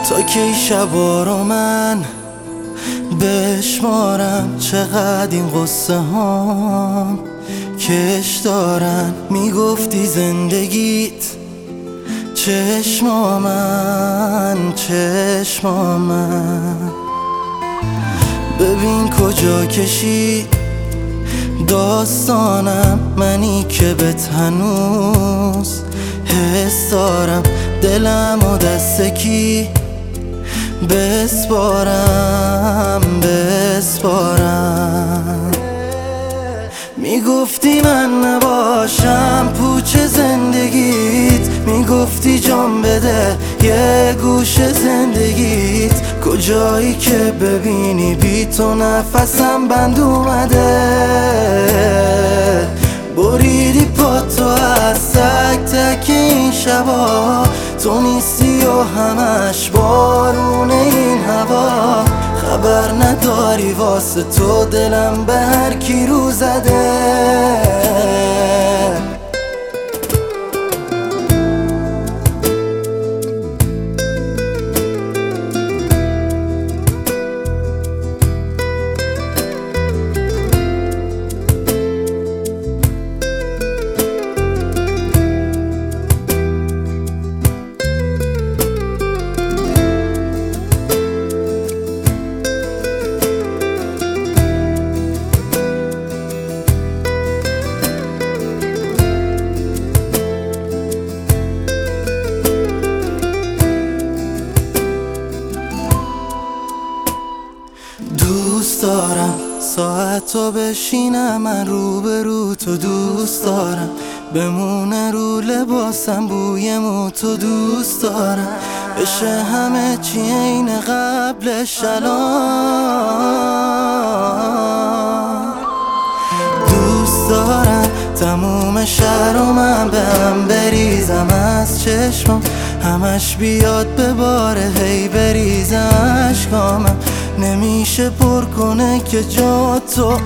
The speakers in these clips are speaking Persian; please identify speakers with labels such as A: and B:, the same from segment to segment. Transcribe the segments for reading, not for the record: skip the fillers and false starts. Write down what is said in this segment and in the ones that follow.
A: تا کی شبا رو من بشمارم، چقدر این قصه هام کش دارن. میگفتی زندگیت چشما من ببین کجا کشید داستانم. منی که بهت هنوز حس دارم، دلم و دست کی بسپارم. میگفتی من نباشم پوچ زندگیت، میگفتی جان بده یه گوش زندگیت. کجایی که ببینی بی تو نفسم بند اومده، بریدی پاتو از تک تک این شبا. تو نیستی و همش بارون این هوا، خبر نداری واسه تو دلم به هر کی رو زده. دوست دارم ساعت تو بشینم من روبرو تو، دوست دارم بمونه رو لباسم بوی مو تو، دوست دارم بشه همه چی عین قبلش الان. دوست دارم تموم شهر و من به هم بریزم، از چشمم همش بیاد به باره هی بریزم. اشکامم نمیشه پر کنه که جا تو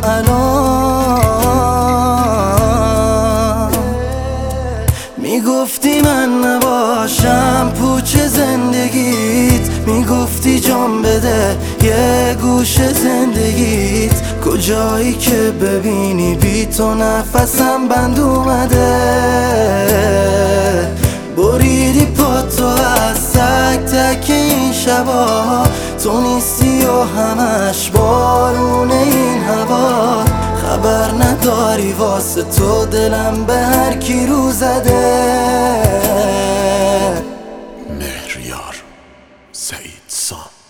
A: الان. میگفتی من نباشم پوچ زندگیت، میگفتی جان بده یه گوش زندگیت. کجایی که ببینی بی تو نفسم بند اومده، بریدی پاتو از تک تک این شبا. تو نیستی و همش بارون این هوا، خبر نداری واسه تو دلم به هر کی رو زده.
B: مهریار سعید سام.